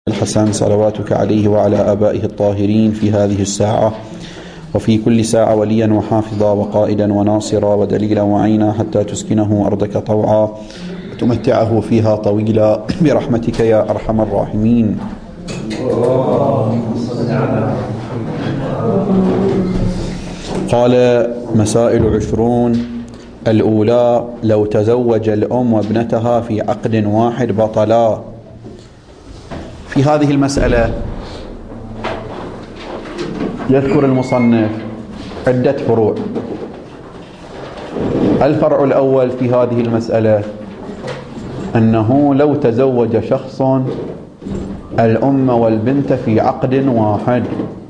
الحسن صلواتك عليه وعلى آبائه الطاهرين في هذه الساعة وفي كل ساعة وليا وحافظا وقائدا وناصرا ودليلا وعينا حتى تسكنه أرضك طوعا وتمتعه فيها طويلا برحمتك يا أرحم الراحمين. قال: مسائل 20. الأولى: لو تزوج الأم وابنتها في عقد واحد بطلا. في هذه المسألة يذكر المصنف عدة فروع. الفرع الأول في هذه المسألة أنه لو تزوج شخص الأم والبنت في عقد واحد،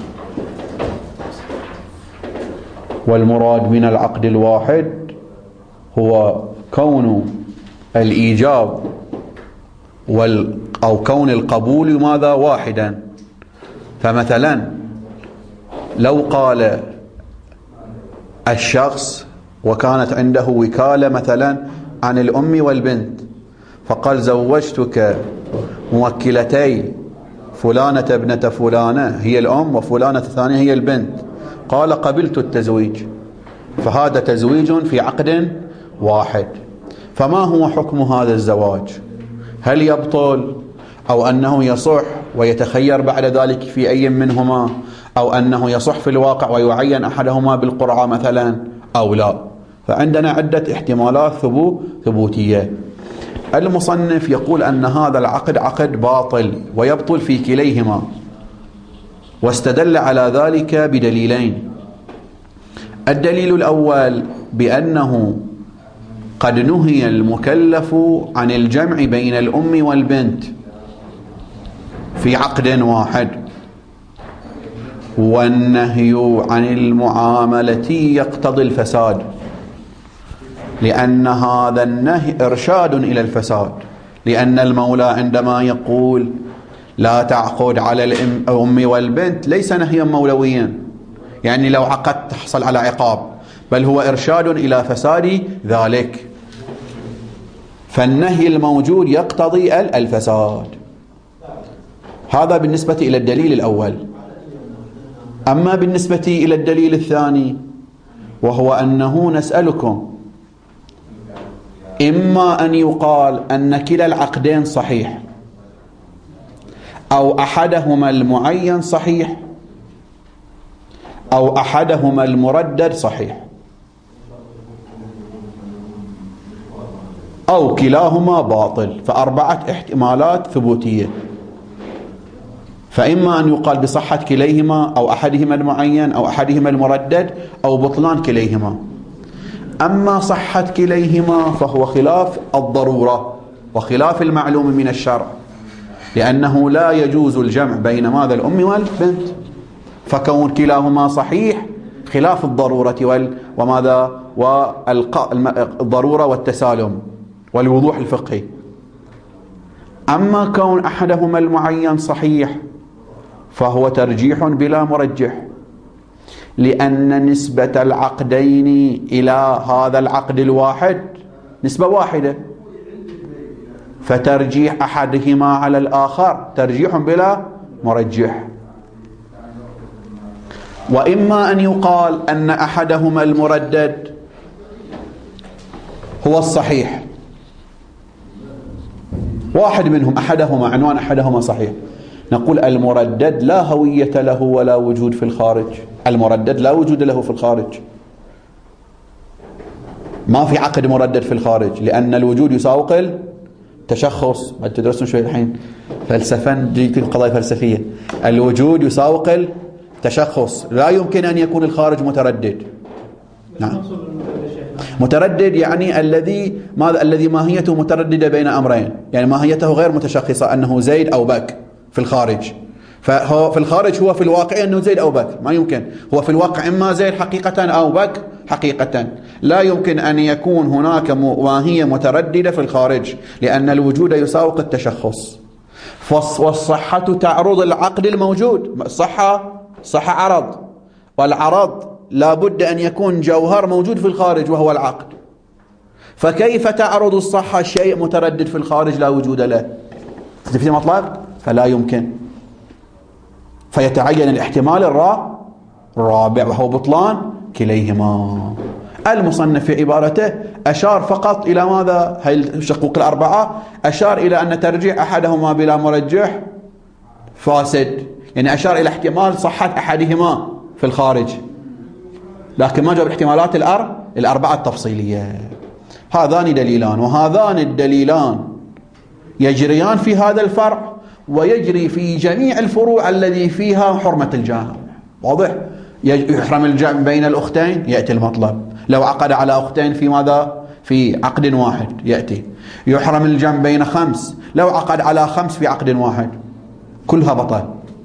والمراد من العقد الواحد هو كون الإيجاب أو كون القبول ماذا واحدا. فمثلا لو قال الشخص وكانت عنده وكالة مثلا عن الأم والبنت، فقال: زوجتك موكلتي فلانة ابنة فلانة هي الأم وفلانة الثانية هي البنت، قال: قبلت التزويج، فهذا تزويج في عقد واحد. فما هو حكم هذا الزواج؟ هل يبطل أو أنه يصح ويتخير بعد ذلك في أي منهما، أو أنه يصح في الواقع ويعين أحدهما بالقرعة مثلا أو لا؟ فعندنا عدة احتمالات ثبوتية. المصنف يقول أن هذا العقد عقد باطل ويبطل في كليهما، واستدل على ذلك بدليلين. الدليل الأول بأنه قد نهي المكلف عن الجمع بين الأم والبنت في عقد واحد، والنهي عن المعاملة يقتضي الفساد، لأن هذا النهي إرشاد إلى الفساد، لأن المولى عندما يقول لا تعقد على الأم والبنت ليس نهيا مولويا، يعني لو عقدت تحصل على عقاب، بل هو إرشاد إلى فساد ذلك. فالنهي الموجود يقتضي الفساد. هذا بالنسبة إلى الدليل الأول. أما بالنسبة إلى الدليل الثاني، وهو أنه نسألكم إما أن يقال أن كلا العقدين صحيح، أو أحدهما المعين صحيح، أو أحدهما المردد صحيح، أو كلاهما باطل. فأربعة احتمالات ثبوتية. فإما أن يقال بصحة كليهما أو أحدهما المعين أو أحدهما المردد، أو بطلان كليهما. أما صحة كليهما فهو خلاف الضرورة وخلاف المعلوم من الشرع، لأنه لا يجوز الجمع بين ماذا الأم والبنت، فكون كلاهما صحيح خلاف الضرورة وماذا والضرورة والتسالم والوضوح الفقهي. أما كون أحدهما المعين صحيح فهو ترجيح بلا مرجح، لأن نسبة العقدين إلى هذا العقد الواحد نسبة واحدة، فترجيح أحدهما على الآخر ترجيح بلا مرجح. وإما أن يقال أن أحدهما المردد هو الصحيح، واحد منهم أحدهما عنوان أحدهما صحيح، نقول المردد لا هوية له ولا وجود في الخارج. المردد لا وجود له في الخارج، ما في عقد مردد في الخارج، لأن الوجود يساوق التشخص. ما تدرسون شوي الحين فلسفة، جيتين قضايا فلسفية. الوجود يساوق التشخص، لا يمكن أن يكون الخارج متردد. نعم، متردد يعني الذي ماهيته مترددة بين أمرين، يعني ماهيته غير متشخصة، أنه زيد أو بك في الخارج. فهو في الخارج هو في الواقع أنه زيد أو بك، ما يمكن. هو في الواقع إما زيد حقيقة أو بك حقيقة. لا يمكن أن يكون هناك ماهية مترددة في الخارج، لأن الوجود يساوق التشخص. والصحة تعرض العقد الموجود. صحة عرض، والعرض لا بد أن يكون جوهر موجود في الخارج وهو العقد. فكيف تعرض الصحة شيء متردد في الخارج لا وجود له؟ في مطلب فلا يمكن، فيتعين الاحتمال الرابع وهو بطلان كليهما. المصنف في عبارته أشار فقط إلى ماذا؟ هاي الشقوق الأربعة، أشار إلى أن ترجيح أحدهما بلا مرجح فاسد، يعني أشار إلى احتمال صحة أحدهما في الخارج، لكن ما جاب الاحتمالات الأربعة التفصيلية. هذان دليلان، وهذان الدليلان يجريان في هذا الفرع ويجري في جميع الفروع الذي فيها حرمة الجامع. واضح؟ يحرم الجمع بين الأختين، يأتي المطلب. لو عقد على أختين في ماذا؟ في عقد واحد يأتي. يحرم الجمع بين 5، لو عقد على 5 في عقد واحد، كلها بطل.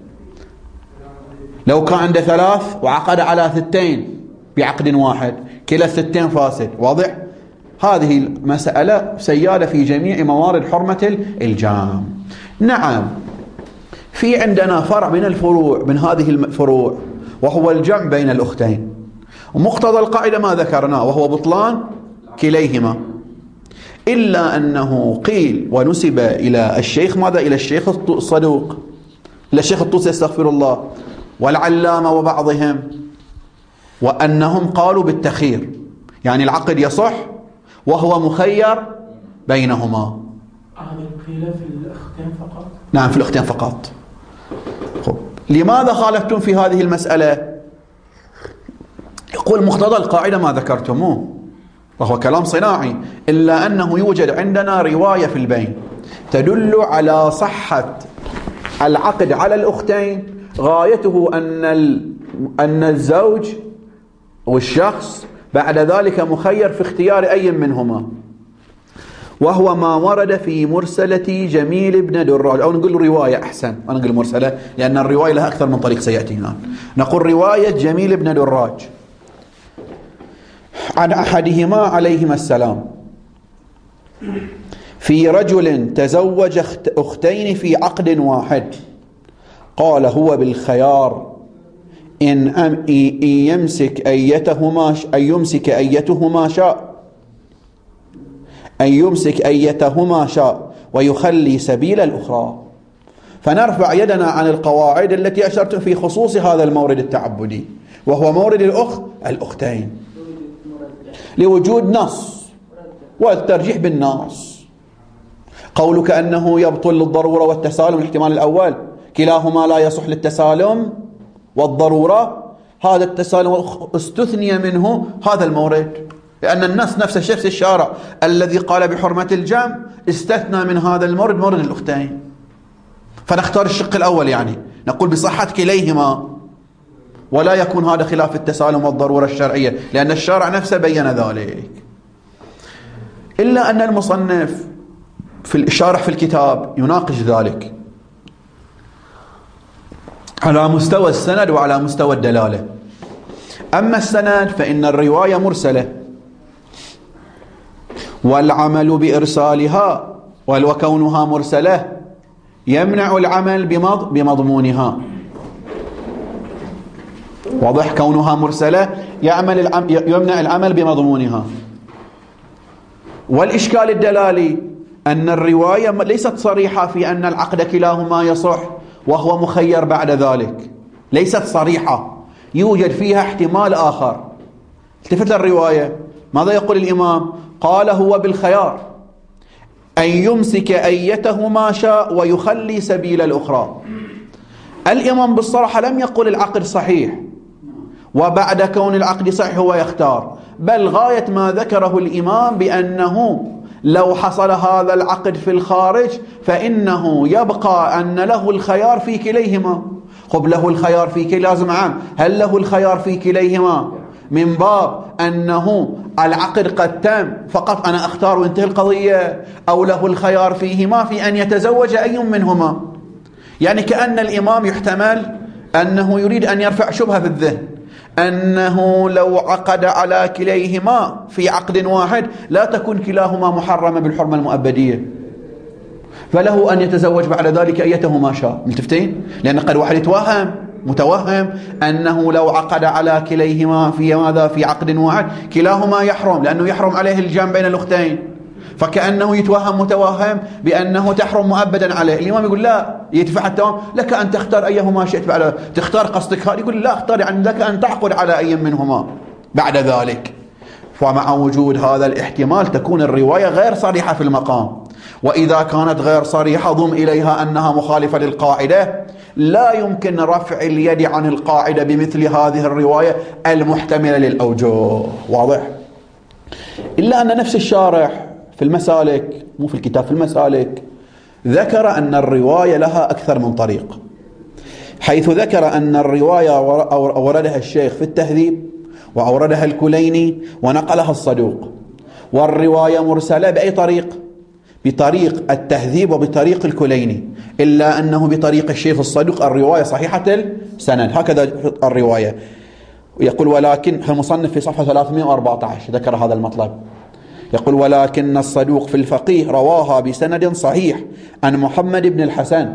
لو كان عنده 3 وعقد على 2 بعقد واحد، كلا 2 فاسد. واضح؟ هذه المسألة سيالة في جميع موارد حرمة الجامع. نعم، في عندنا فرع من الفروع، من هذه الفروع، وهو الجمع بين الأختين، ومقتضى القاعدة ما ذكرناه وهو بطلان كليهما، إلا أنه قيل ونسب إلى الشيخ ماذا؟ إلى الشيخ الصدوق، إلى الشيخ الطوسي استغفر الله، والعلامة وبعضهم، وأنهم قالوا بالتخير، يعني العقد يصح وهو مخير بينهما. هذا قيل في الأختين فقط؟ نعم، في الأختين فقط. لماذا خالفتم في هذه المسألة؟ يقول مقتضى القاعدة ما ذكرتموه وهو كلام صناعي، إلا أنه يوجد عندنا رواية في البين تدل على صحة العقد على الأختين، غايته أن الزوج والشخص بعد ذلك مخير في اختيار أي منهما، وهو ما ورد في مرسلة جميل بن دراج، أو نقول رواية أحسن، ما نقول مرسلة لأن الرواية لها أكثر من طريق سيأتينا. نقول رواية جميل بن دراج عن أحدهما عليهما السلام في رجل تزوج أختين في عقد واحد، قال هو بالخيار إن يمسك أيتهما شاء ويخلي سبيل الأخرى. فنرفع يدنا عن القواعد التي أشرت في خصوص هذا المورد التعبدي، وهو مورد الأختين، لوجود نص والترجيح بالنص. قولك أنه يبطل للضرورة والتسالم، الاحتمال الأول كلاهما لا يصح للتسالم والضرورة، هذا التسالم استثني منه هذا المورد، لأن النص نفس الشخص الشارع الذي قال بحرمة الجمع استثنى من هذا المورد مورد الأختين. فنختار الشق الأول، يعني نقول بصحة كليهما، ولا يكون هذا خلاف التسالم والضرورة الشرعية، لأن الشارع نفسه بين ذلك. إلا أن المصنف في الشارح في الكتاب يناقش ذلك على مستوى السند وعلى مستوى الدلالة. أما السند فإن الرواية مرسلة، والعمل بإرسالها وكونها مرسلة يمنع العمل بمضمونها. واضح؟ كونها مرسلة يمنع العمل بمضمونها. والإشكال الدلالي أن الرواية ليست صريحة في أن العقد كلاهما يصح وهو مخير بعد ذلك، ليست صريحة، يوجد فيها احتمال آخر. التفت الرواية، ماذا يقول الإمام؟ قال هو بالخيار أن يمسك أيتهما شاء ويخلي سبيل الأخرى. الإمام بالصراحة لم يقل العقد صحيح وبعد كون العقد صحيح هو يختار، بل غاية ما ذكره الإمام بأنه لو حصل هذا العقد في الخارج فإنه يبقى أن له الخيار في كليهما. خب له الخيار في لازم عام، هل له الخيار في كليهما من باب أنه العقد قد تم فقط أنا أختار وانتهي القضية، أو له الخيار فيهما في أن يتزوج أي منهما؟ يعني كأن الإمام يحتمل أنه يريد أن يرفع شبهة في الذهن أنه لو عقد على كليهما في عقد واحد لا تكون كلاهما محرمة بالحرمة المؤبدية، فله أن يتزوج بعد ذلك أيتهما شاء. ملتفتين؟ لأن قد واحد متوهم أنه لو عقد على كليهما في ماذا؟ في عقد واحد كلاهما يحرم، لأنه يحرم عليه الجمع بين الأختين، فكأنه يتوهم متوهم بأنه تحرم مؤبدا عليه. الإمام يقول لا، يدفع التوهم، لك أن تختار أيهما شئت بعد تختار قصدك هذا، يقول لا اختار، يعني لك أن تعقد على أي منهما بعد ذلك. فمع وجود هذا الاحتمال تكون الرواية غير صريحة في المقام، وإذا كانت غير صريحة ضم إليها أنها مخالفة للقاعدة، لا يمكن رفع اليد عن القاعدة بمثل هذه الرواية المحتملة للأوجه. واضح؟ إلا أن نفس الشارح في المسالك، مو في الكتاب، في المسالك، ذكر أن الرواية لها أكثر من طريق، حيث ذكر أن الرواية أوردها الشيخ في التهذيب، وأوردها الكليني، ونقلها الصدوق. والرواية مرسلة بأي طريق؟ بطريق التهذيب وبطريق الكليني، إلا أنه بطريق الشيخ الصدوق الرواية صحيحة السند. هكذا الرواية. يقول ولكن المصنف في صفحة 314 ذكر هذا المطلب، يقول ولكن الصدوق في الفقيه رواها بسند صحيح عن محمد بن الحسن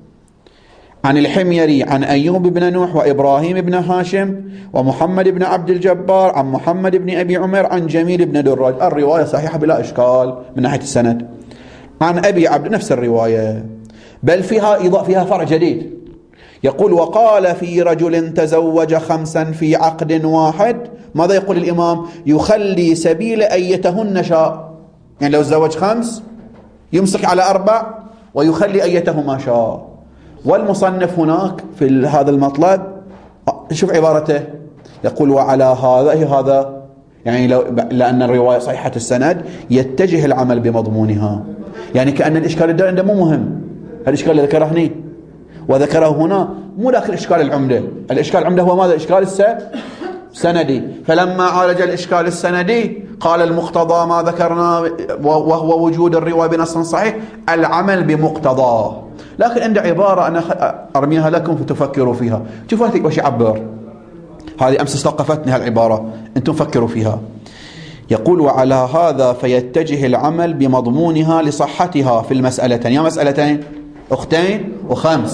عن الحميري عن أيوب بن نوح وإبراهيم بن هاشم ومحمد بن عبد الجبار عن محمد بن أبي عمر عن جميل بن دراج. الرواية صحيحة بلا إشكال من ناحية السند. عن أبي عبد نفس الرواية، بل فيها فرع جديد. يقول وقال في رجل تزوج 5 في عقد واحد. ماذا يقول الإمام؟ يخلي سبيل أيتهن شاء، يعني لو تزوج 5 يمسك على 4 ويخلي أيته ما شاء. والمصنف هناك في هذا المطلب شوف عبارته، يقول وعلى هذا يعني لأن الرواية صحيحة السند يتجه العمل بمضمونها، يعني كأن الإشكال الدار عنده مو مهم. الإشكال اللي ذكره هنا وذكره هنا مو ذاك الإشكال العمدة. الإشكال العمدة هو ماذا؟ الإشكال السندي. فلما عالج الإشكال السندي قال المقتضى ما ذكرنا وهو وجود الرواية بنص صحيح، العمل بمقتضاه. لكن عند عبارة أنا أرميها لكم فتفكروا فيها. شوفوا وش يعبر. هذه أمس استوقفتني هالعبارة، أنتم فكروا فيها. يقول وعلى هذا فيتجه العمل بمضمونها لصحتها في المسألتين. يا مسألتين أختين و5.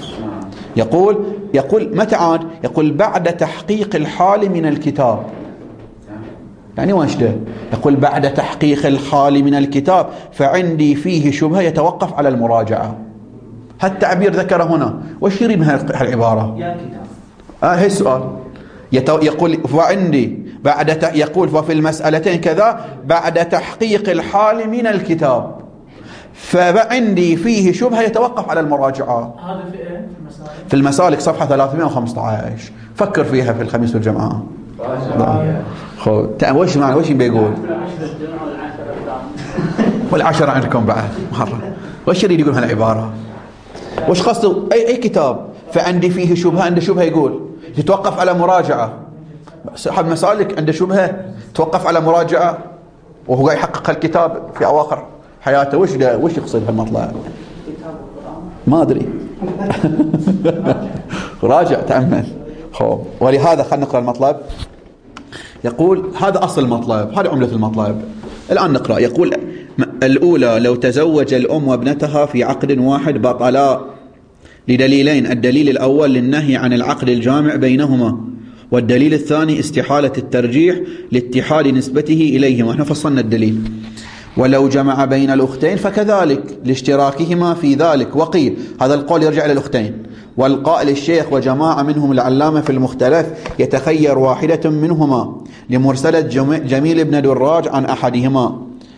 يقول متى عاد؟ يقول بعد تحقيق الحال من الكتاب. يعني وش ده؟ يقول بعد تحقيق الحال من الكتاب فعندي فيه شبهة يتوقف على المراجعة. هالتعبير ذكره هنا، وش يريد من هالعبارة؟ يا كتاب. هي السؤال. يقول وعندي يقول وفي المسألتين كذا بعد تحقيق الحال من الكتاب فعندي فيه شبهة يتوقف على المراجعة. هذا في ايه؟ في المسالك صفحة 315. فكر فيها في الخميس والجمعة. وش معنى وش بيقول؟ والعشرة عندكم بعد مرة. وش يريد يقول هالعبارة؟ وش قصده؟ أي كتاب فعندي فيه شبهة، عنده شبهة يقول يتوقف على مراجعة. صاحب مسالك عنده شبهة توقف على مراجعة وهو قاعد يحقق الكتاب في أواخر حياته. وش يقصد هالمطلب؟ ما أدري. راجع تأمل. ولهذا خلينا نقرأ المطلب. يقول هذا أصل المطلب، هذا عملة المطلب. الآن نقرأ. يقول الأولى لو تزوج الأم وابنتها في عقد واحد بطلا لدليلين. الدليل الأول للنهي عن العقد الجامع بينهما، والدليل الثاني استحالة الترجيح لاتحاد نسبته إليهما. احنا فصلنا الدليل. ولو جمع بين الأختين فكذلك لاشتراكهما في ذلك. وقيل هذا القول يرجع إلى الأختين، والقائل الشيخ وجماعة منهم العلامة في المختلف يتخير واحدة منهما لمرسلة جميل بن دراج عن أحدهما.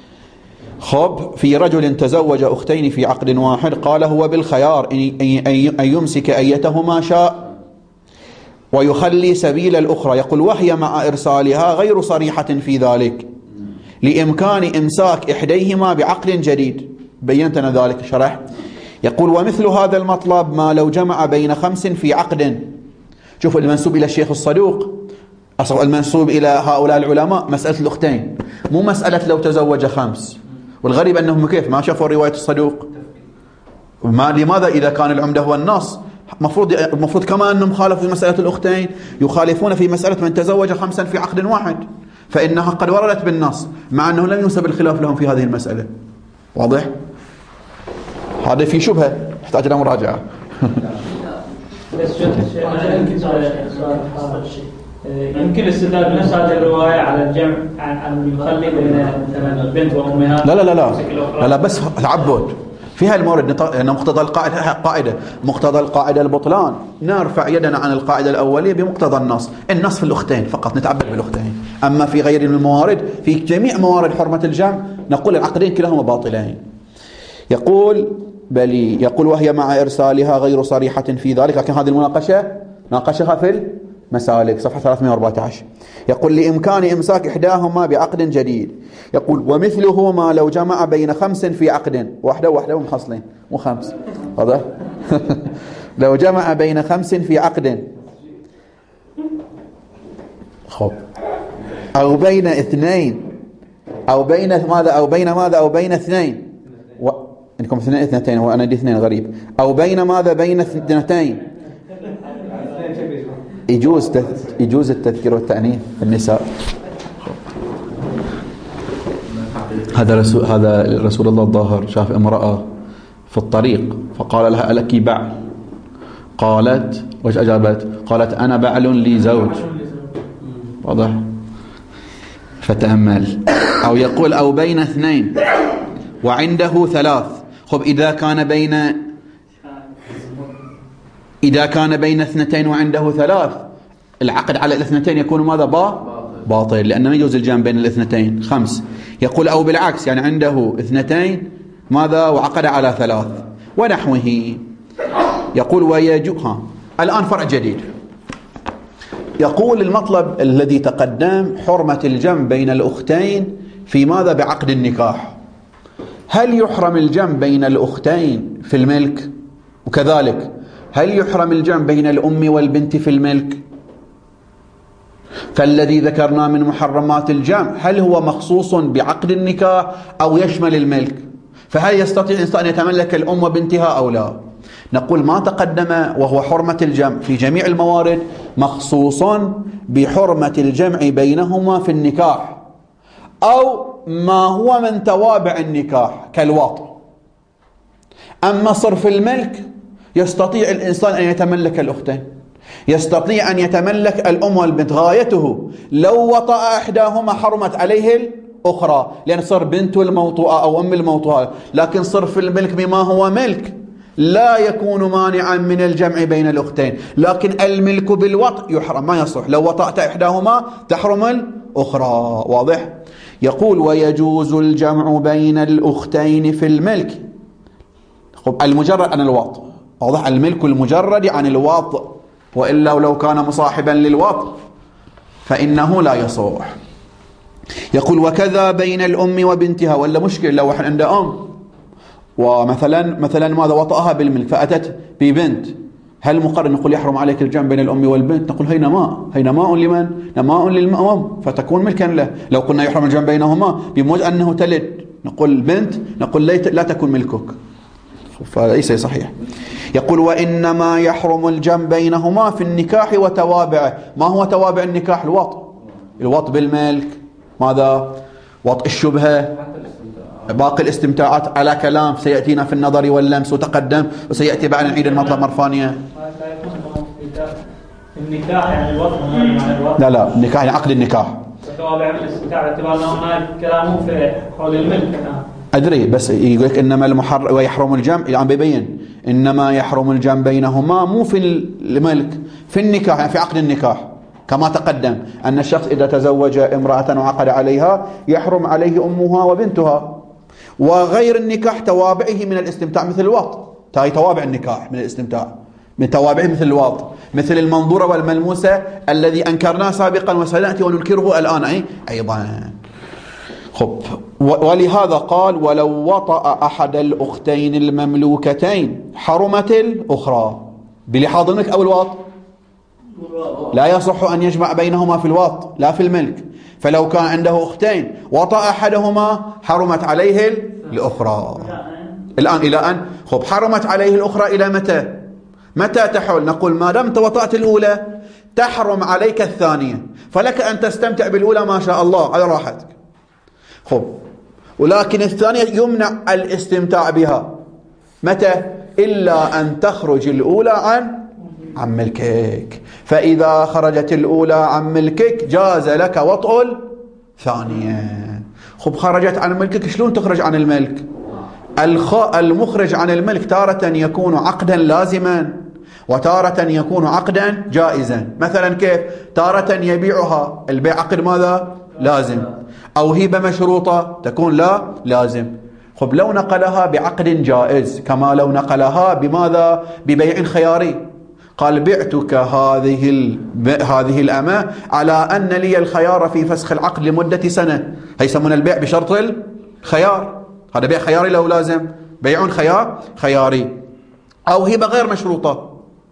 في رجل تزوج أختين في عقد واحد قال هو بالخيار أن يمسك أيتهما شاء ويخلي سبيل الأخرى. يقول وهي مع إرسالها غير صريحة في ذلك لإمكان إمساك إحديهما بعقل جديد. بينت أنا ذلك شرح. يقول ومثل هذا المطلب ما لو جمع بين 5 في عقد. شوفوا المنسوب إلى الشيخ الصدوق، أصلا المنسوب إلى هؤلاء العلماء مسألة الأختين، مو مسألة لو تزوج 5. والغريب أنهم كيف ما شافوا رواية الصدوق. لماذا إذا كان العمدة هو النص مفروض كما أنهم خالفوا في مسألة الأختين يخالفون في مسألة من تزوج 5 في عقد واحد، فإنها قد وردت بالنص مع أنه لم ينسب الخلاف لهم في هذه المسألة. واضح؟ هذا في شبهة يحتاج إلى مراجعة. يمكن الاستدلال بنفس هذه الرواية على الجمع عن يخلي بين مثلا البنت وأمها. لا بس تعبد فيها المورد أن مقتضى القاعدة مقتضى القاعدة البطلان، نرفع يدنا عن القاعدة الأولية بمقتضى النص في الأختين فقط، نتعبد بالأختين. أما في غير الموارد، في جميع موارد حرمة الجمع نقول العقدين كلاهما باطلين. يقول بلي، يقول وهي مع إرسالها غير صريحة في ذلك، لكن هذه المناقشة ناقشها في المسالك صفحة 314. يقول لإمكان إمساك إحداهما بعقد جديد. يقول ومثله ما لو جمع بين 5 في عقد، واحدة ومحصلين وخمس، هذا لو جمع بين 5 في عقد خب، أو بين 2 أو بين ماذا أو بين 2 إنكم 2 وأنا دي 2 غريب، أو بين ماذا بين 2 يجوز التذكير والتأنيث في النساء. هذا رسول الله الظاهر شاف امرأة في الطريق فقال لها ألك بعل؟ قالت وش أجابت؟ قالت أنا بعل لي زوج. واضح؟ فتأمل. أو يقول أو بين 2 وعنده 3. خب إذا كان بين 2 وعنده 3 العقد على 2 يكون ماذا؟ باطل، لأنه ما يجوز الجمع بين 2. 5. يقول أو بالعكس، يعني عنده 2 ماذا وعقد على 3 ونحوه. يقول الآن فرع جديد. يقول المطلب الذي تقدم حرمة الجمع بين الأختين في ماذا؟ بعقد النكاح. هل يحرم الجمع بين الأختين في الملك؟ وكذلك هل يحرم الجمع بين الأم والبنت في الملك؟ فالذي ذكرنا من محرمات الجمع هل هو مخصوص بعقد النكاح أو يشمل الملك؟ فهل يستطيع الإنسان أن يتملك الأم وبنتها أو لا؟ نقول ما تقدم وهو حرمة الجمع في جميع الموارد مخصوص بحرمة الجمع بينهما في النكاح أو ما هو من توابع النكاح كالوطء. أما صرف الملك يستطيع الإنسان أن يتملك الأختين، يستطيع أن يتملك الأم والبنت، غايته لو وطأ إحداهما حرمت عليه الأخرى لأن صار بنت الموطوءة أو أم الموطوءة. لكن صرف الملك بما هو ملك لا يكون مانعا من الجمع بين الأختين، لكن الملك بالوطء يحرم، ما يصح. لو وطأت إحداهما تحرم الأخرى. واضح؟ يقول ويجوز الجمع بين الأختين في الملك المجرد عن الوطء. واضح؟ الملك المجرد عن الوطء، وإلا لو كان مصاحبا للوطء فإنه لا يصح. يقول وكذا بين الأم وبنتها. ولا مشكلة لو واحد عنده أم ومثلا ماذا وطأها بالملك فأتت ببنت، هل مقرر نقول يحرم عليك الجمع بين الأم والبنت؟ نقول هي نماء لمن؟ نماء للأم فتكون ملكا له. لو قلنا يحرم الجمع بينهما بموجب أنه تلد نقول بنت، نقول لا تكون ملكك، فليس صحيح. يقول وإنما يحرم الجمع بينهما في النكاح وتوابعه. ما هو توابع النكاح؟ الوطء بالملك، ماذا؟ وطء الشبهة، باقي الاستمتاعات على كلام سيأتينا في النظر واللمس وتقدم، وسيأتي بعد نعيد المطلب مرة ثانية. النكاح يعني الوطء مع الوطء؟ لا النكاح يعني عقد النكاح. وتوابع الاستمتاع باعتبار أنه هناك كلامه في حول الملك. أدري، بس يقول لك إنما ويحرم الجمع، يعني بيبين إنما يحرم الجمع بينهما مو في الملك، في النكاح، يعني في عقد النكاح، كما تقدم أن الشخص إذا تزوج امرأة وعقد عليها يحرم عليه أمها وبنتها. وغير النكاح توابعه من الاستمتاع مثل الوطء، هاي توابع النكاح من الاستمتاع، من توابعه مثل الوطء، مثل المنظورة والملموسة الذي أنكرناه سابقا وسنأتي وننكره الآن أيضا. خب، ولهذا قال ولو وطأ أحد الأختين المملوكتين حرمت الأخرى بلحاظ الملك أو الوطء. لا يصح أن يجمع بينهما في الوطء لا في الملك. فلو كان عنده أختين وطأ أحدهما حرمت عليه الأخرى. الآن إلى أن خب حرمت عليه الأخرى إلى متى تحول؟ نقول ما دام توطأت الأولى تحرم عليك الثانية، فلك أن تستمتع بالأولى ما شاء الله على راحتك. خب، ولكن الثانية يمنع الاستمتاع بها متى؟ إلا أن تخرج الأولى عن عن ملكك. فإذا خرجت الأولى عن ملكك جاز لك وطء الثانية. خب خرجت عن ملكك، شلون تخرج عن الملك؟ المخرج عن الملك تارة يكون عقدا لازما وتارة يكون عقدا جائزا. مثلا كيف؟ تارة يبيعها، البيع عقد ماذا؟ لازم. أو هبة مشروطة تكون لا لازم. خب لو نقلها بعقد جائز، كما لو نقلها بماذا؟ ببيع خياري. قال بعتك هذه الأمة على أن لي الخيار في فسخ العقد لمدة سنة. هيسمون البيع بشرط الخيار. هذا بيع خياري لو لازم، بيع خياري. أو هبة غير مشروطة.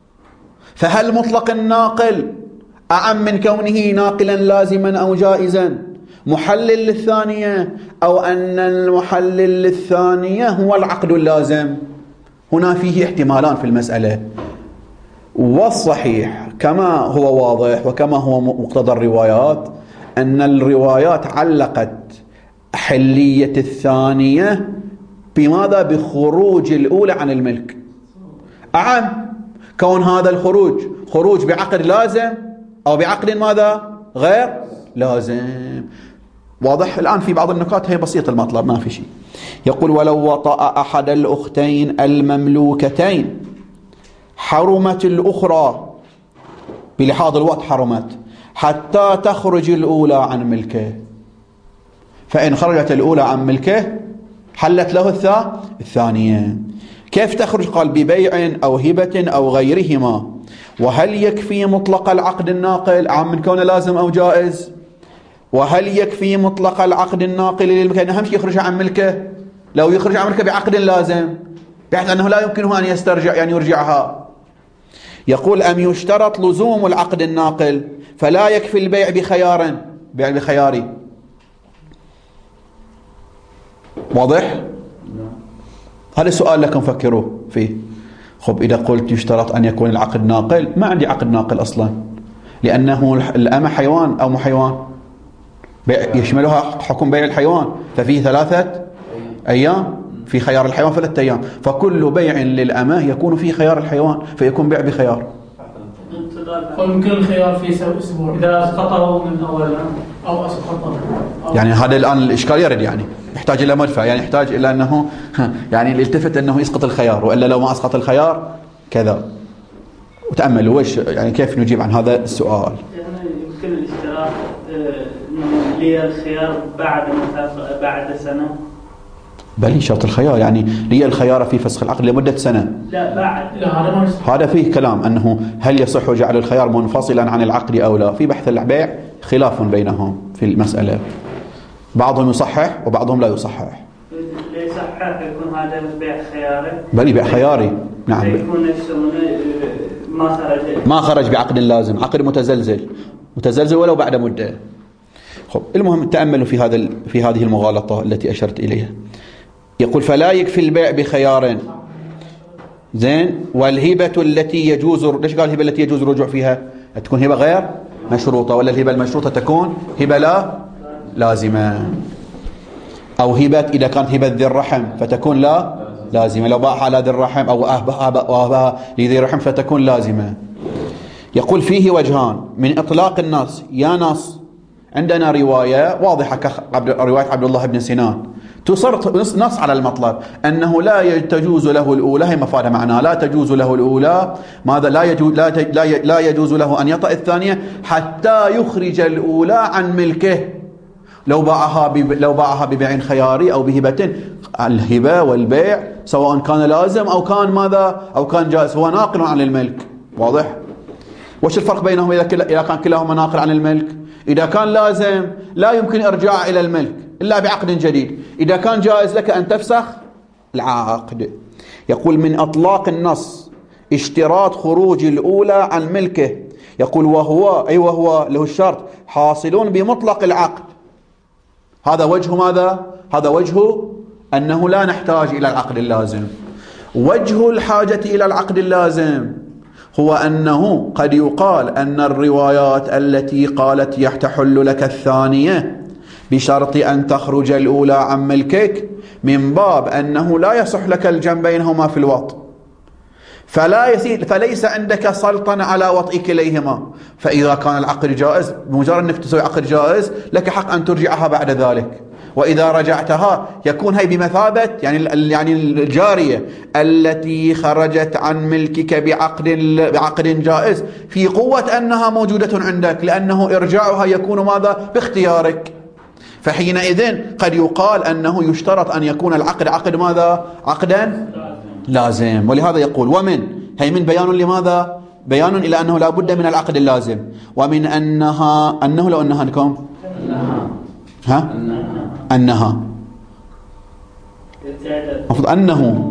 فهل مطلق الناقل أعم من كونه ناقلا لازما أو جائزا محلل للثانية، أو أن المحلل للثانية هو العقد اللازم؟ هنا فيه احتمالان في المسألة. والصحيح كما هو واضح وكما هو مقتضى الروايات أن الروايات علقت حلية الثانية بماذا؟ بخروج الأولى عن الملك. أعم كون هذا الخروج خروج بعقد لازم أو بعقد ماذا؟ غير لازم. واضح الآن؟ في بعض النقاط هي بسيطة المطلب، ما في شيء. يقول ولو وطأ أحد الأختين المملوكتين حرمت الأخرى، بلحاظ الوقت حرمت حتى تخرج الأولى عن ملكه. فإن خرجت الأولى عن ملكه حلت له الثانية. كيف تخرج؟ قال ببيع أو هبة أو غيرهما. وهل يكفي مطلق العقد الناقل عام من كونه لازم أو جائز؟ وهل يكفي مطلق العقد الناقل للملك؟ أهم شيء يخرج عن ملكه. لو يخرج عن ملكه بعقد لازم بحيث أنه لا يمكنه أن يسترجع، يعني يرجعها. يقول أم يشترط لزوم العقد الناقل فلا يكفي البيع بخيار، بيع بخياري. واضح؟ هذا السؤال لكم فكروا فيه. خب إذا قلت يشترط أن يكون العقد ناقل، ما عندي عقد ناقل أصلا، لأنه الأمة حيوان أو مو حيوان؟ يشملها حكم بيع الحيوان، ففيه 3 أيام، في خيار الحيوان 3 أيام، فكل بيع للأمة يكون فيه خيار الحيوان، فيكون بيع بخيار. ويمكن الخيار في أسبوع إذا أسقطه من أول أو أسقطه. يعني هذا الآن الإشكال يرد، يعني يحتاج إلى مدفع، يعني يحتاج إلى أنه يعني يلتفت أنه يسقط الخيار، وإلا لو ما أسقط الخيار كذا. وتأملوا وش يعني كيف نجيب عن هذا السؤال. يعني يمكن الاشتراك لي الخيار بعد سنة. بل شرط الخيار، يعني لي الخيار في فسخ العقد لمدة سنة. لا بعد. لا هذا فيه كلام أنه هل يصح جعل الخيار منفصلا عن العقد أو لا. في بحث البيع خلاف بينهم في المسألة، بعضهم يصحح وبعضهم لا يصحح. لا يصحح يكون هذا بيع خياري. بل بيع خياري نعم. يكون نفسه ما خرج بعقد لازم، عقد متزلزل ولو بعد مدة. خب المهم تأملوا في هذه المغالطة التي أشرت إليها. يقول فلا يكفي البيع بخيار. زين. والهبة التي يجوز، ليش قال الهبة التي يجوز الرجوع فيها؟ تكون هبة غير مشروطة، ولا الهبة المشروطة تكون هبة لا لازمة. أو هبة إذا كانت هبة ذي الرحم فتكون لا لازمة، لو باعها على ذي الرحم أو أهبها لذي الرحم فتكون لازمة. يقول فيه وجهان من إطلاق النص. يا نص عندنا رواية واضحة رواية عبد الله بن سنان تصر نص على المطلب أنه لا تجوز له الأولى، هي مفاد معناه لا تجوز له الأولى، ماذا لا يجوز له أن يطأ الثانية حتى يخرج الأولى عن ملكه. لو باعها ببيع خياري أو بهبة، الهبة والبيع سواء كان لازم أو كان ماذا أو كان جائز هو ناقل عن الملك. واضح؟ وش الفرق بينهم إذا كان كلاهما ناقل عن الملك؟ إذا كان لازم لا يمكن إرجاع إلى الملك إلا بعقد جديد، إذا كان جائز لك أن تفسخ العقد. يقول من أطلاق النص اشتراط خروج الأولى عن ملكه. يقول وهو له الشرط حاصلون بمطلق العقد. هذا وجه ماذا؟ هذا وجه أنه لا نحتاج إلى العقد اللازم. وجه الحاجة إلى العقد اللازم هو أنه قد يقال أن الروايات التي قالت يحتحل لك الثانية بشرط أن تخرج الأولى عن ملكك من باب أنه لا يصح لك الجمع بينهما في الوطء، فليس عندك سلطنة على وطئ كليهما. فإذا كان العقد جائز، بمجرد أنك تسوي عقد جائز لك حق أن ترجعها بعد ذلك. وإذا رجعتها يكون هي بمثابة يعني الجارية التي خرجت عن ملكك بعقد جائز في قوة أنها موجودة عندك، لأنه إرجاعها يكون ماذا؟ باختيارك. فحينئذ قد يقال أنه يشترط أن يكون العقد عقد ماذا؟ عقدا لازم. ولهذا يقول ومن هي من بيان لماذا؟ بيان إلى أنه لا بد من العقد اللازم. ومن أنه لو أنها لكم أنها المفروض أنها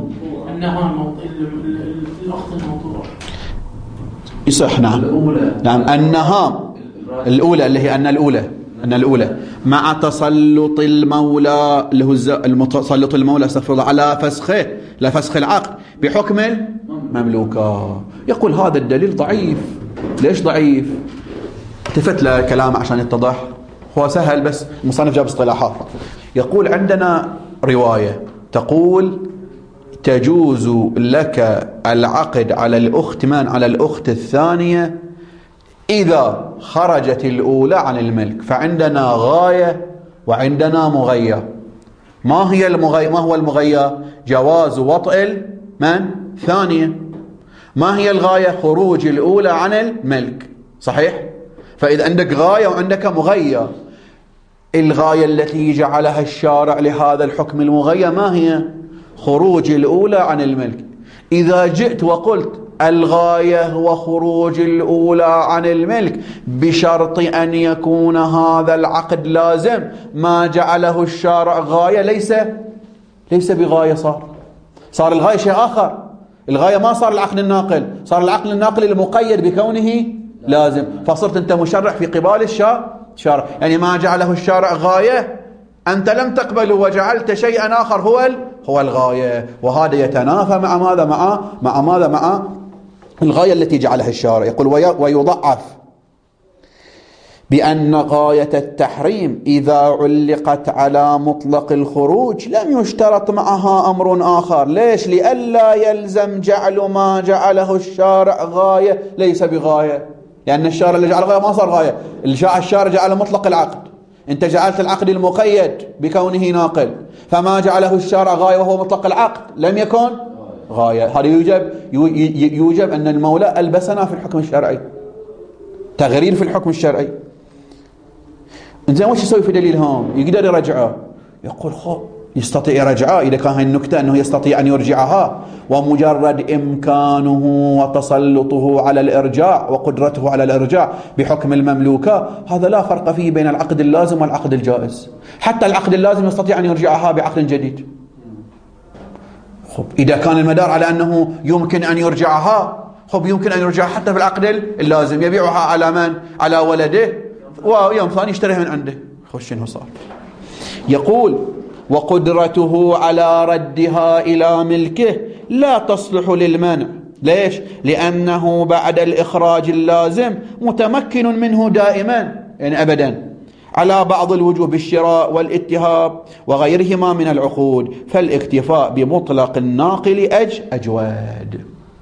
الأخت الموضوع يصح. نعم أنها الأولى اللي هي أن الأولى مع تسلط المولى اللي هو تسلط المولى على فسخ العقد بحكم المملوكة. يقول هذا الدليل ضعيف. ليش ضعيف؟ التفت له كلام عشان يتضح. هو سهل بس المصنف جاب اصطلاحات. يقول عندنا رواية تقول تجوز لك العقد على الأخت الثانية إذا خرجت الأولى عن الملك. فعندنا غاية وعندنا مغية. ما هو المغية؟ جواز وطئ ثانية. ما هي الغاية؟ خروج الأولى عن الملك. صحيح؟ فإذا عندك غاية وعندك مغية، الغاية التي جعلها الشارع لهذا الحكم المغية ما هي؟ خروج الأولى عن الملك. إذا جئت وقلت الغاية هو خروج الأولى عن الملك بشرط أن يكون هذا العقد لازم، ما جعله الشارع غاية ليس بغاية. صار الغاية شيء آخر. الغاية ما صار العقد الناقل، صار العقد الناقل المقيد بكونه لازم. فصرت أنت مشرع في قبال الشارع. يعني ما جعله الشارع غاية أنت لم تقبله وجعلت شيئا آخر هو الغاية. وهذا يتنافى مع ماذا؟ مع الغاية التي جعلها الشارع. يقول ويضعف بأن غاية التحريم إذا علقت على مطلق الخروج لم يشترط معها أمر آخر. ليش؟ لئلا يلزم جعل ما جعله الشارع غاية ليس بغاية، لأن الشارع اللي جعل غاية ما صار غاية. الشارع جعل مطلق العقد، أنت جعلت العقد المقيد بكونه ناقل، فما جعله الشارع غاية وهو مطلق العقد لم يكن غاية. هذا يوجب أن المولى ألبسنا في الحكم الشرعي، تغرير في الحكم الشرعي. إنزين وش يسوي في دليلهم؟ يقدر يرجعه. يقول يستطيع يرجعه إذا كان هاي النكتة أنه يستطيع أن يرجعها، ومجرد إمكانه وتسلطه على الإرجاع وقدرته على الإرجاع بحكم المملوكة، هذا لا فرق فيه بين العقد اللازم والعقد الجائز. حتى العقد اللازم يستطيع أن يرجعها بعقد جديد. إذا كان المدار على أنه يمكن أن يرجعها، يمكن أن يرجعها حتى في العقد اللازم. يبيعها على من؟ على ولده، ويوم ثاني يشتريها من عنده. شنو صار؟ يقول وقدرته على ردها إلى ملكه لا تصلح للمنع. ليش؟ لأنه بعد الإخراج اللازم متمكن منه دائما، يعني أبدا، على بعض الوجوه بالشراء والاتهاب وغيرهما من العقود، فالاكتفاء بمطلق الناقل أجواد.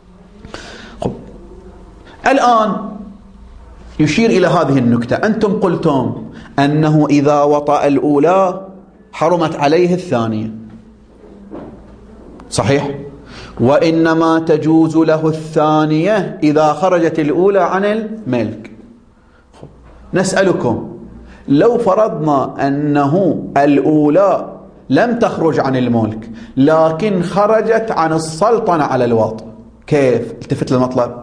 الآن يشير إلى هذه النكتة. أنتم قلتم أنه إذا وطأ الأولى حرمت عليه الثانية، صحيح؟ وإنما تجوز له الثانية إذا خرجت الأولى عن الملك. نسألكم لو فرضنا أنه الأولى لم تخرج عن الملك لكن خرجت عن السلطنة على الوطء، كيف؟ التفت للمطلب.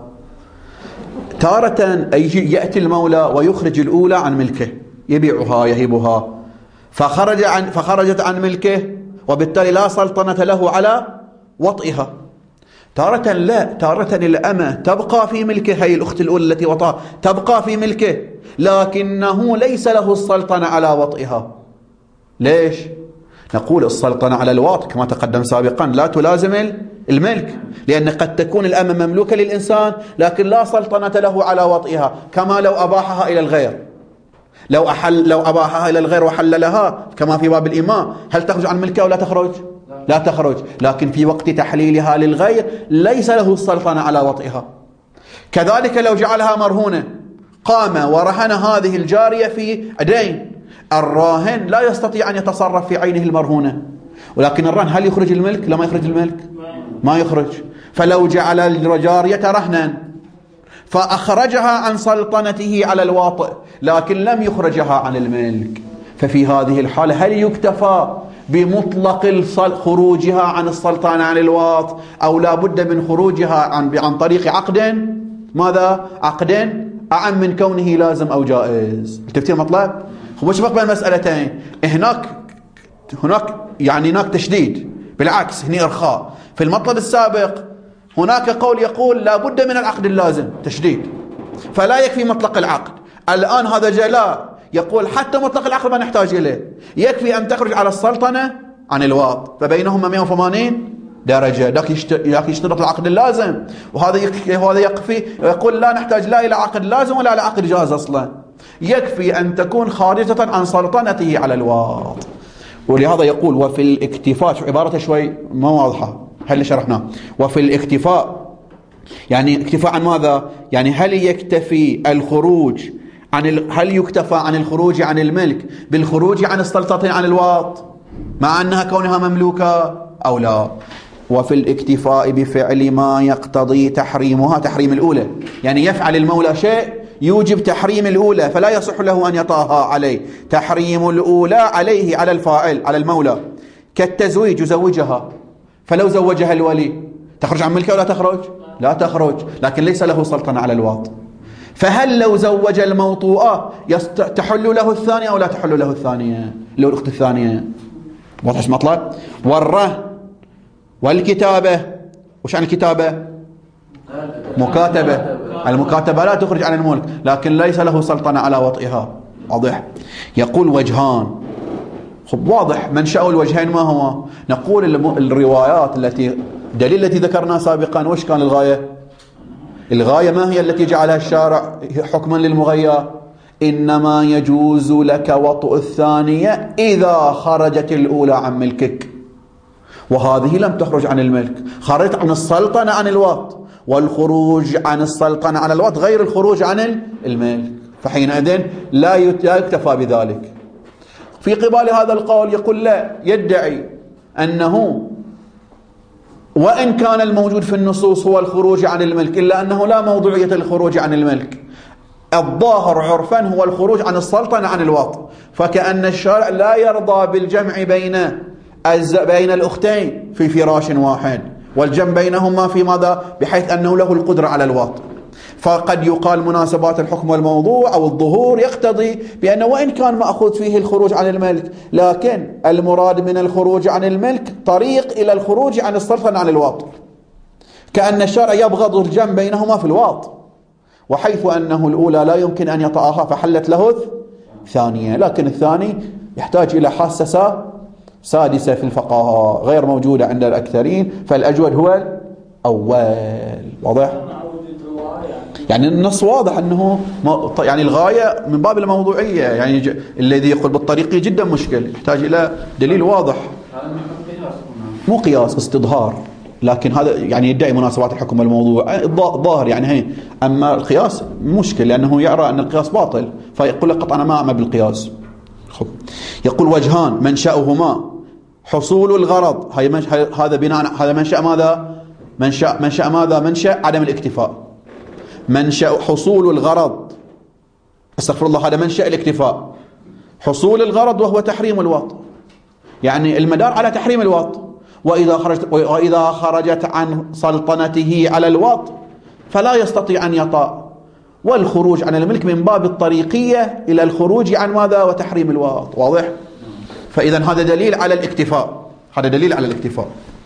تارة يأتي المولى ويخرج الأولى عن ملكه، يبيعها يهبها، فخرجت عن ملكه، وبالتالي لا سلطنة له على وطئها. تارة لا، تارة الأمة تبقى في ملكه، هي الأخت الأولى التي وطأها تبقى في ملكه، لكنه ليس له السلطنة على وطئها. ليش؟ نقول السلطنة على الوطء كما تقدم سابقا لا تلازم الملك، لأن قد تكون الأمة مملوكة للإنسان لكن لا سلطنة له على وطئها، كما لو أباحها إلى الغير. لو أباحها إلى الغير وحل لها كما في باب الإماء، هل تخرج عن ملكه أو لا تخرج؟ لا تخرج، لكن في وقت تحليلها للغير ليس له السلطنة على وطئها. كذلك لو جعلها مرهونة، قام ورهن هذه الجارية في دين، الراهن لا يستطيع أن يتصرف في عينه المرهونة، ولكن الرهن هل يخرج الملك؟ لا، ما يخرج الملك، ما يخرج. فلو جعل الجارية رهنا فأخرجها عن سلطنته على الواطئ لكن لم يخرجها عن الملك، ففي هذه الحالة هل يكتفى بمطلق خروجها عن السلطنة عن الواطئ، أو لا بد من خروجها عن طريق عقد، ماذا؟ عقد أعم من كونه لازم أو جائز. التفتير مطلب. وش فرق بين المسألتين؟ هناك تشديد، بالعكس هنا إرخاء. في المطلب السابق هناك قول يقول لا بد من العقد اللازم، تشديد، فلا يكفي مطلق العقد. الآن هذا جلاء يقول حتى مطلق العقد ما نحتاج إليه، يكفي أن تخرج على السلطنة عن الواطئ، فبينهما 180 درجة. ذاك يشترط العقد اللازم، وهذا يكفي، يقول لا نحتاج لا إلى عقد لازم ولا إلى عقد جاز أصلا، يكفي أن تكون خارجة عن سلطنته على الواطئ. ولهذا يقول وفي الاكتفاء، شو عبارته شوي ما واضحة، هل شرحناه. وفي الاكتفاء يعني اكتفاء عن ماذا؟ يعني هل يكتفي الخروج هل يكتفى عن الخروج عن الملك بالخروج عن السلطنة عن الواطئ مع أنها كونها مملوكة أو لا؟ وفي الاكتفاء بفعل ما يقتضي تحريمها، تحريم الأولى، يعني يفعل المولى شيء يوجب تحريم الأولى فلا يصح له أن يطاها عليه، تحريم الأولى عليه على الفاعل على المولى، كالتزويج، يزوجها، فلو زوجها الولي تخرج عن ملكه ولا تخرج؟ لا تخرج، لكن ليس له سلطنة على الواطئ. فهل لو زوج الموطوءة تحل له الثانية أو لا تحل له الثانية، لو الأخت الثانية؟ واضح ايش مطلب؟ والرهن والكتابة، وش عن الكتابة؟ مكاتبة. المكاتبة لا تخرج عن الملك لكن ليس له سلطنة على وطئها. واضح؟ يقول وجهان. خب واضح منشأ الوجهين ما هو؟ نقول الروايات الدليل التي ذكرناه سابقا وش كان الغاية؟ الغاية ما هي التي جعلها الشارع حكما للمغير؟ إنما يجوز لك وطئ الثانية إذا خرجت الأولى عن ملكك، وهذه لم تخرج عن الملك، خرجت عن السلطنة عن الوطئ، والخروج عن السلطنة عن الوطئ غير الخروج عن الملك، فحينئذ لا يكتفى بذلك. في قبال هذا القول يقول لا، يدعي أنه وإن كان الموجود في النصوص هو الخروج عن الملك إلا أنه لا موضوعية الخروج عن الملك، الظاهر عرفا هو الخروج عن السلطنة عن الوطئ، فكأن الشارع لا يرضى بالجمع بين الأختين في فراش واحد، والجمع بينهما في ماذا؟ بحيث أنه له القدرة على الوطئ. فقد يقال مناسبات الحكم والموضوع أو الظهور يقتضي بأنه وإن كان مأخوذ فيه الخروج عن الملك، لكن المراد من الخروج عن الملك طريق إلى الخروج عن السلطنة عن الوطئ، كأن الشارع يبغض الجمع بينهما في الوطئ، وحيث أنه الأولى لا يمكن أن يطأها فحلت له الثانية، لكن الثاني يحتاج إلى حاسة سادسة في الفقهاء غير موجودة عند الأكثرين، فالأجود هو الأول. واضح؟ يعني النص واضح أنه يعني الغاية من باب الموضوعية، يعني الذي يقول بالطريقي جدا مشكل، يحتاج إلى دليل واضح، مو قياس، استظهار، لكن هذا يعني يدعي مناسبات الحكم والموضوع ظاهر يعني هي. أما القياس مشكل لأنه يرى أن القياس باطل، فيقول لك قط أنا ما أعمل بالقياس. يقول وجهان منشأهما حصول الغرض، هذا بناء، هذا منشأ ماذا؟ منشأ ماذا؟ منشأ عدم الاكتفاء. منشأ حصول الغرض، استغفر الله، هذا منشأ الاكتفاء، حصول الغرض وهو تحريم الوطئ، يعني المدار على تحريم الوطئ، وإذا خرجت عن سلطنته على الوطئ فلا يستطيع أن يطأ، والخروج عن الملك من باب الطريقية إلى الخروج عن ماذا؟ وتحريم الوطئ. واضح؟ فإذا هذا دليل على الاكتفاء، هذا دليل على الاكتفاء.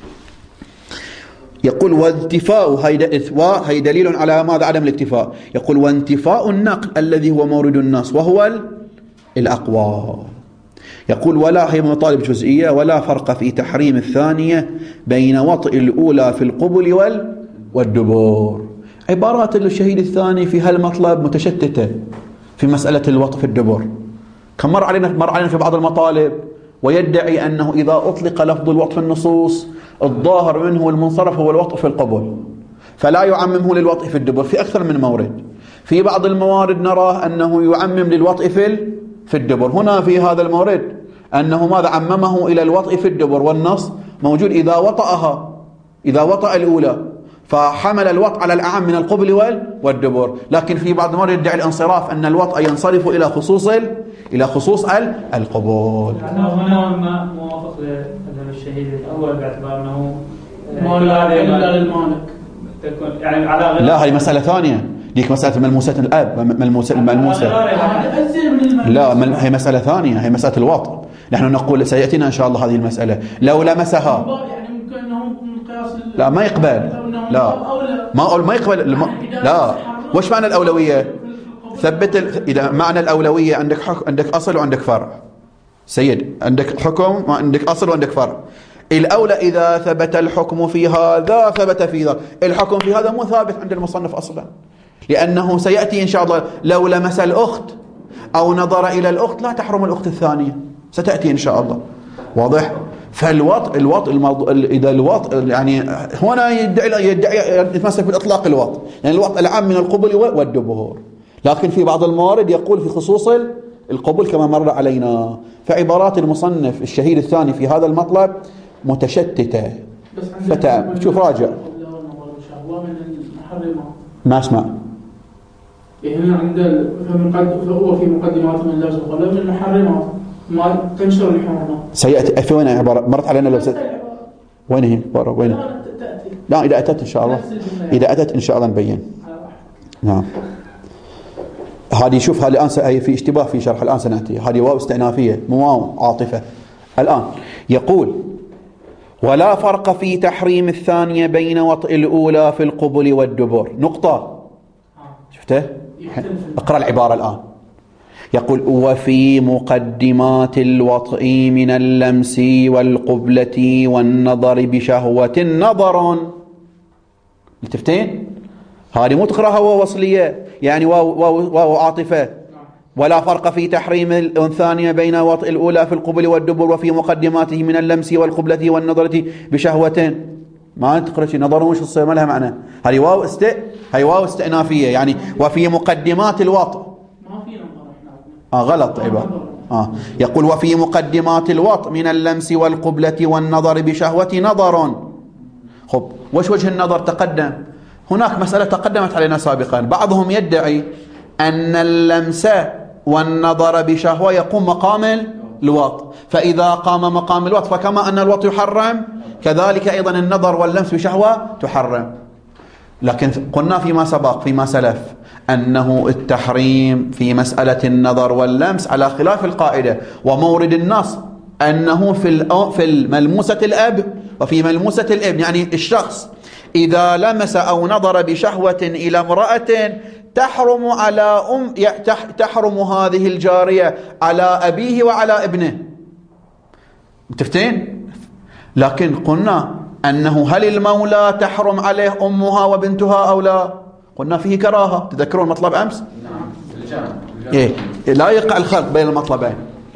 يقول وانتفاء، هي دليل على ماذا؟ عدم الاكتفاء. يقول وانتفاء النقل الذي هو مورد النص وهو الأقوى. يقول ولا هي مطالب جزئية ولا فرق في تحريم الثانية بين وطئ الأولى في القبل والدبور. عبارات الشهيد الثاني في هالمطلب متشتتة في مسألة الوطئ في الدبر. كم مر علينا في بعض المطالب ويدعي أنه إذا أطلق لفظ الوطء في النصوص الظاهر منه والمنصرف هو الوطء في القبل، فلا يعممه للوطء في الدبر في أكثر من مورد. في بعض الموارد نراه أنه يعمم للوطء في الدبر. هنا في هذا المورد أنه ماذا عممه إلى الوطء في الدبر، والنص موجود إذا وطأ الأولى، فحمل الوطء على الأعم من القبل والدبر. لكن في بعض الموارد يدعي الانصراف أن الوطء ينصرف إلى خصوص القبول. هنا ما موافق لمذهب الشهيد الأول باعتبار أنه ما لا إلا للمالك تكون يعني على غير. لا، هذه مسألة ثانية، ديك مسألة ملموسة الأب، الملموسة. لا، هي مسألة ثانية، هي مسألة الوطء. نحن نقول سيأتينا إن شاء الله هذه المسألة. لو لمسها يعني ممكن أنه من قياس لا ما يقبل، ما يقبل. لا، وش معنى الأولوية؟ ثبت إذا معنى الأولوية عندك أصل وعندك فرع. سيد، عندك حكم وعندك أصل وعندك فرع. الأولى إذا ثبت الحكم في هذا ثبت في ذا. الحكم في هذا مو ثابت عند المصنف أصلا، لأنه سيأتي إن شاء الله لو لمس الأخت أو نظر إلى الأخت لا تحرم الأخت الثانية، ستأتي إن شاء الله. واضح؟ فالوطء إذا الوطء يعني هنا يدعي يتمسك بالإطلاق الوطء، يعني الوطء العام من القبل والدبر. لكن في بعض الموارد يقول في خصوص القبول كما مر علينا. فعبارات المصنف الشهيد الثاني في هذا المطلب متشتتة. شوف راجع. ما اسمع. هنا عند هو في مقدمات من لفظ القلم من المحرمات ما تنشر الحرمات. سيأتي في وين عبارة مرت علينا لفظ؟ وين هي عبارة؟ وين؟ لا، إذا أتت إن شاء الله، إذا أتت إن شاء الله نبين. نعم. هذه شوف، هذه الآن في اشتباه في شرح، الآن سنأتي. هذه واو استئنافية مو واو عاطفة. الآن يقول: ولا فرق في تحريم الثانية بين وطء الأولى في القبل والدبر. نقطة. شفته؟ اقرأ العبارة الآن. يقول: وفي مقدمات الوطء من اللمس والقبلة والنظر بشهوة نظر. التفتين هذه مو تقرأها واو وصلية، يعني واو عاطفة. ولا فرق في تحريم الثانية بين وطء الأولى في القبل والدبر وفي مقدماته من اللمس والقبلة والنظرة بشهوة. ما تقرأ شيء نظر وش الصيغة ما لها معنى. هذه واو استئنافية، يعني وفي مقدمات الوطء. ما في نظر. غلط عبارة. يقول: وفي مقدمات الوطء من اللمس والقبلة والنظر بشهوة نظر. خب، وش وجه النظر؟ تقدم هناك مسألة تقدمت علينا سابقا. بعضهم يدعي أن اللمس والنظر بشهوة يقوم مقام الوطء، فإذا قام مقام الوطء فكما أن الوطء يحرم كذلك أيضا النظر واللمس بشهوة تحرم. لكن قلنا فيما سلف أنه التحريم في مسألة النظر واللمس على خلاف القاعدة، ومورد النص أنه في الملموسة الأب وفي ملموسة الابن. يعني الشخص إذا لمس أو نظر بشهوة إلى امرأة تحرم هذه الجارية على أبيه وعلى ابنه. متفتين؟ لكن قلنا أنه هل المولى تحرم عليه أمها وبنتها أو لا؟ قلنا فيه كراهة. تذكرون مطلب أمس؟ إيه؟ لا يقع الخلط بين المطلبين.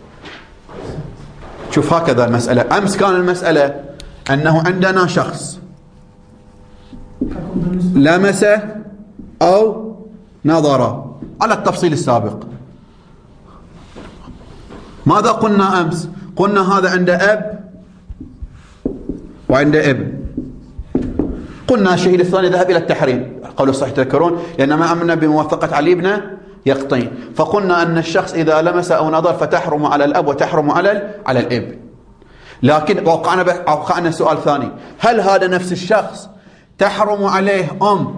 شوف هكذا المسألة. أمس كان المسألة أنه عندنا شخص لمس أو نظر على التفصيل السابق. ماذا قلنا أمس؟ قلنا هذا عنده أب وعنده ابن. قلنا الشهيد الثاني ذهب إلى التحريم، قالوا الصحيح تذكرون، لأن ما أمنا بموافقة علي بن يقطين. فقلنا أن الشخص إذا لمس أو نظر فتحرم على الأب وتحرم على الابن. لكن وقعنا سؤال ثاني: هل هذا نفس الشخص تحرم عليه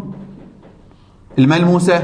الملموسة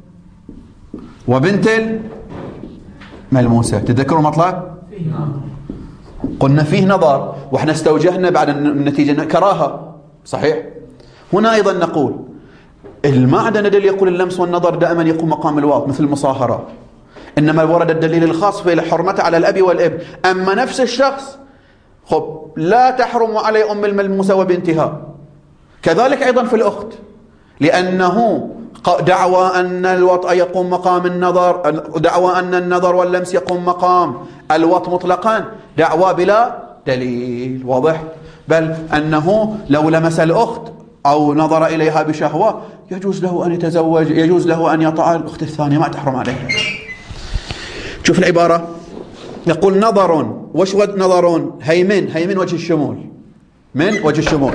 وبنت الملموسة؟ تذكروا مطلب؟ قلنا فيه نظر، وإحنا استوجهنا بعد النتيجة كراهة. صحيح؟ هنا أيضا نقول المعدن دليل يقول اللمس والنظر دائما يقوم مقام الوطء مثل المصاهرة، إنما ورد الدليل الخاص في حرمته على الأب والابن. أما نفس الشخص لا تحرم عليه الملموسة وبنتها. كذلك أيضا في الأخت، لأنه دعوى أن الوطء يقوم مقام النظر، دعوى أن النظر واللمس يقوم مقام الوطء مطلقا، دعوى بلا دليل. واضح؟ بل أنه لو لمس الأخت أو نظر إليها بشهوة يجوز له أن يتزوج، يجوز له أن يطأ الأخت الثانية، ما تحرم عليه. شوف العبارة، يقول نظر. وش نظر؟ هيمن وجه الشمول، من وجه الشمول.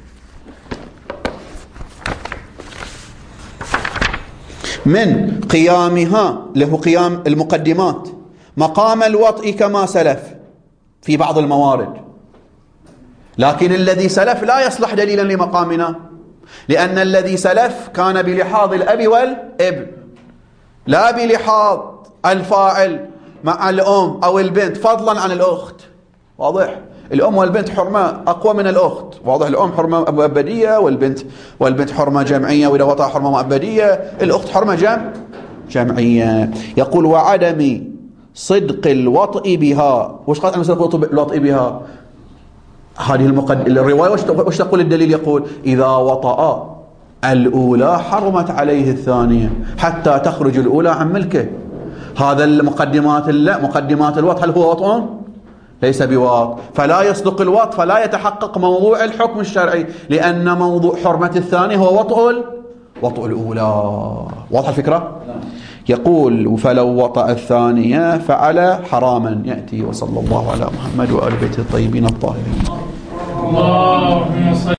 من قيامها، له قيام المقدمات، مقام الوطء كما سلف في بعض الموارد، لكن الذي سلف لا يصلح دليلا لمقامنا، لأن الذي سلف كان بلحاظ الأب والابن، لا بلحاظ الفاعل مع الأم أو البنت فضلا عن الأخت. واضح؟ الأم والبنت حرمة أقوى من الأخت. واضح؟ الأم حرمة مؤبدية والبنت حرمة جمعية، وإذا وطأ حرمة مؤبدية، الأخت حرمة جمعية. يقول وعدم صدق الوطء بها. وش قال عن صدق الوطء بها؟ هذه الرواية وش تقول الدليل؟ يقول إذا وطأ الأولى حرمت عليه الثانية حتى تخرج الأولى عن ملكه. هذا المقدمات، لا مقدمات الوطء، هل هو وطء؟ ليس بواط، فلا يصدق الوطء، فلا يتحقق موضوع الحكم الشرعي، لأن موضوع حرمة الثاني هو وطء الأولى. واضح الفكرة؟ يقول فلو وطأ الثانية فعل حراما يأتي. وصلى الله على محمد وآل بيته الطيبين الطاهرين.